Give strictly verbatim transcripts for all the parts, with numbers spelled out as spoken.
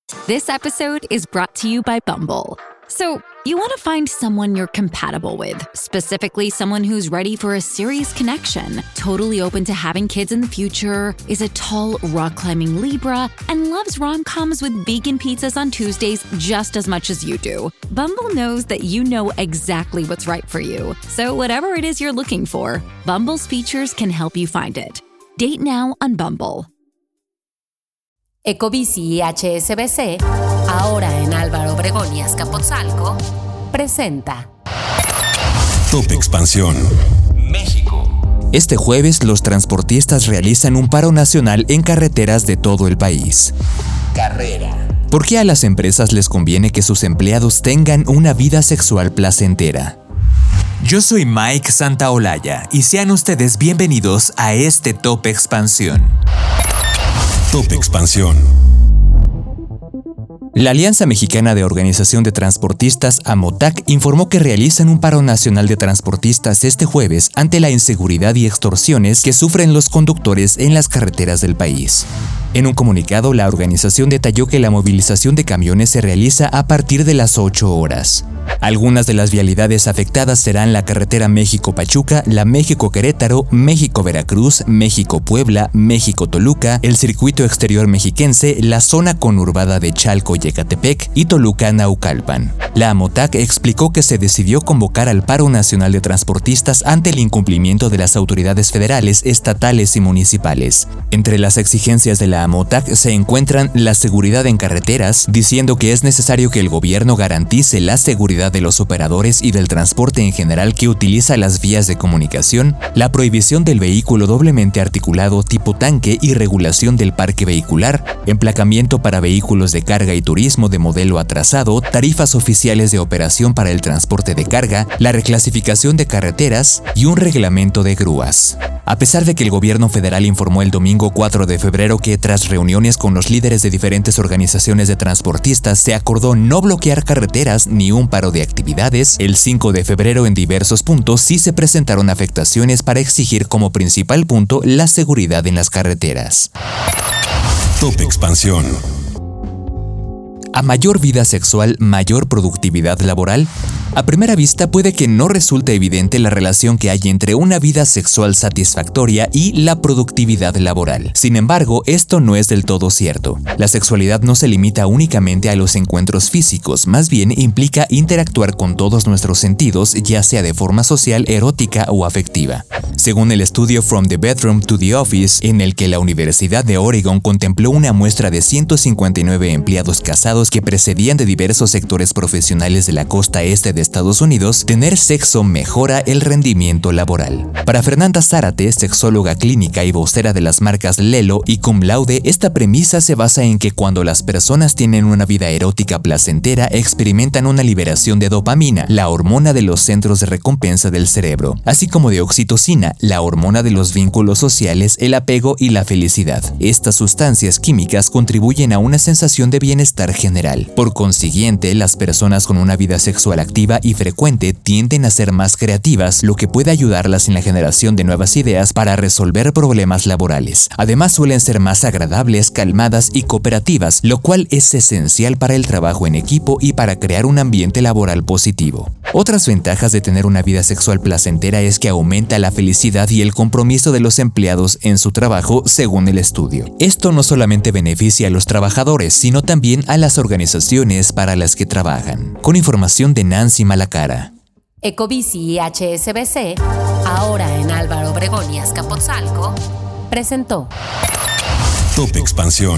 This episode is brought to you by Bumble. So, you want to find someone you're compatible with, specifically someone who's ready for a serious connection, totally open to having kids in the future, is a tall, rock-climbing Libra, and loves rom-coms with vegan pizzas on Tuesdays just as much as you do. Bumble knows that you know exactly what's right for you. So whatever it is you're looking for, Bumble's features can help you find it. Date now on Bumble. Ecobici y H S B C, ahora en Álvaro Obregón y Azcapotzalco, presenta Top Expansión México. Este jueves los transportistas realizan un paro nacional en carreteras de todo el país. Carrera. ¿Por qué a las empresas les conviene que sus empleados tengan una vida sexual placentera? Yo soy Mike Santaolalla y sean ustedes bienvenidos a este Top Expansión. Top Expansión. La Alianza Mexicana de Organización de Transportistas, AMOTAC, informó que realizan un paro nacional de transportistas este jueves ante la inseguridad y extorsiones que sufren los conductores en las carreteras del país. En un comunicado, la organización detalló que la movilización de camiones se realiza a partir de las ocho horas. Algunas de las vialidades afectadas serán la carretera México-Pachuca, la México-Querétaro, México-Veracruz, México-Puebla, México-Toluca, el circuito exterior mexiquense, la zona conurbada de Chalco-Yecatepec y Toluca-Naucalpan. La AMOTAC explicó que se decidió convocar al paro nacional de transportistas ante el incumplimiento de las autoridades federales, estatales y municipales. Entre las exigencias de la AMOTAC se encuentran la seguridad en carreteras, diciendo que es necesario que el gobierno garantice la seguridad de los operadores y del transporte en general que utiliza las vías de comunicación, la prohibición del vehículo doblemente articulado tipo tanque y regulación del parque vehicular, emplacamiento para vehículos de carga y turismo de modelo atrasado, tarifas oficiales de operación para el transporte de carga, la reclasificación de carreteras y un reglamento de grúas. A pesar de que el gobierno federal informó el domingo cuatro de febrero que tras reuniones con los líderes de diferentes organizaciones de transportistas se acordó no bloquear carreteras ni un paro de actividades, el cinco de febrero en diversos puntos sí se presentaron afectaciones para exigir como principal punto la seguridad en las carreteras. Top Expansión. ¿A mayor vida sexual, mayor productividad laboral? A primera vista puede que no resulte evidente la relación que hay entre una vida sexual satisfactoria y la productividad laboral. Sin embargo, esto no es del todo cierto. La sexualidad no se limita únicamente a los encuentros físicos, más bien implica interactuar con todos nuestros sentidos, ya sea de forma social, erótica o afectiva. Según el estudio From the Bedroom to the Office, en el que la Universidad de Oregon contempló una muestra de ciento cincuenta y nueve empleados casados que precedían de diversos sectores profesionales de la costa este de Estados Unidos, tener sexo mejora el rendimiento laboral. Para Fernanda Zárate, sexóloga clínica y vocera de las marcas Lelo y Cum Laude, esta premisa se basa en que cuando las personas tienen una vida erótica placentera, experimentan una liberación de dopamina, la hormona de los centros de recompensa del cerebro, así como de oxitocina, la hormona de los vínculos sociales, el apego y la felicidad. Estas sustancias químicas contribuyen a una sensación de bienestar general. Por consiguiente, las personas con una vida sexual activa y frecuente tienden a ser más creativas, lo que puede ayudarlas en la generación de nuevas ideas para resolver problemas laborales. Además, suelen ser más agradables, calmadas y cooperativas, lo cual es esencial para el trabajo en equipo y para crear un ambiente laboral positivo. Otras ventajas de tener una vida sexual placentera es que aumenta la felicidad y el compromiso de los empleados en su trabajo, según el estudio. Esto no solamente beneficia a los trabajadores, sino también a las organizaciones para las que trabajan. Con información de Nancy Malacara. Ecobici y H S B C, ahora en Álvaro Obregón y Azcapotzalco, presentó Top Expansión.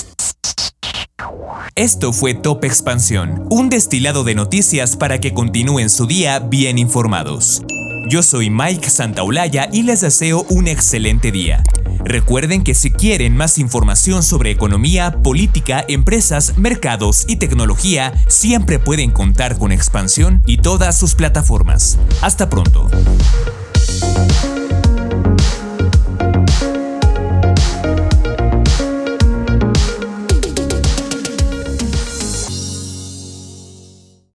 Esto fue Top Expansión, un destilado de noticias para que continúen su día bien informados. Yo soy Mike Santaolalla y les deseo un excelente día. Recuerden que si quieren más información sobre economía, política, empresas, mercados y tecnología, siempre pueden contar con Expansión y todas sus plataformas. Hasta pronto.